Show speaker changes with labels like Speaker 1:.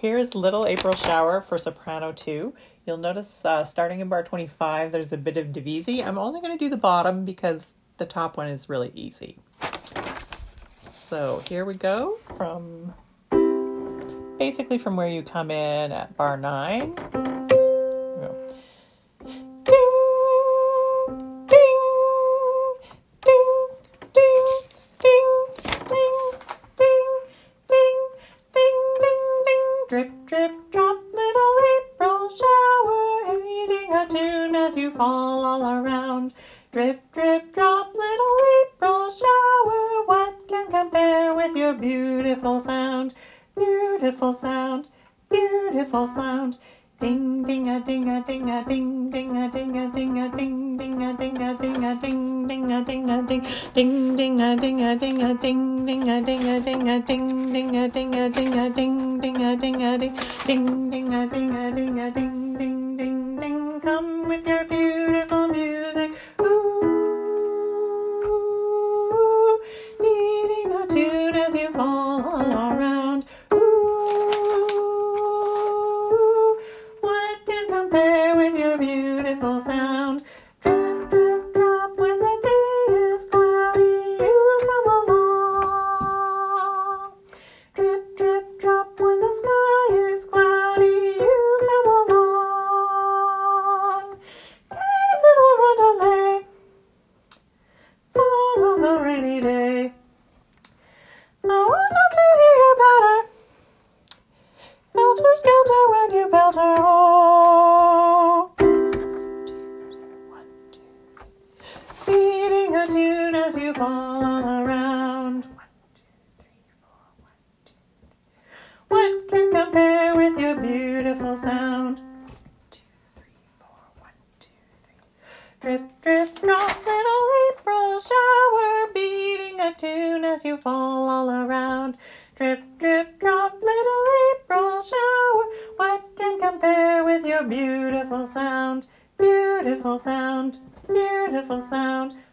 Speaker 1: Here is Little April Shower for soprano 2. You'll notice starting in bar 25, there's a bit of divisi. I'm only going to do the bottom because the top one is really easy. So here we go from basically from where you come in at bar 9. Drip, drip, drop, little April shower, hitting a tune as you fall all around. Drip, drip, drop, little April shower, what can compare with your beautiful sound? Beautiful sound, beautiful sound. Ding, ding, a ding, a ding, a ding, ding, a ding, a ding, a ding, ding, a ding, a ding, a ding, ding, a ding, a ding, ding, ding, a ding, a ding, a ding, ding, a ding, a ding, a ding, ding, a ding, a ding, a ding, ding, a ding, a ding, ding, ding, a ding, a ding, a ding, ding, ding, ding. Come with your beautiful music, ooh, beating a tune as you fall all around. With your beautiful sound. Drip, drip, drop, when the day is cloudy, you come along. Drip, drip, drop, when the sky is cloudy, you come along. Hey, little roundelay, song of the rainy day. I would love to hear your patter, helter skelter when you pelter home. Tune as you fall all around. 1, 2, 3, 4. 1, 2, 3. What can compare with your beautiful sound? 1, 2, 3, 4. 1, 2, 3. Drip, drip, drop, little April shower, beating a tune as you fall all around. Drip, drip, drop, little April shower, what can compare with your beautiful sound? Beautiful sound, beautiful sound.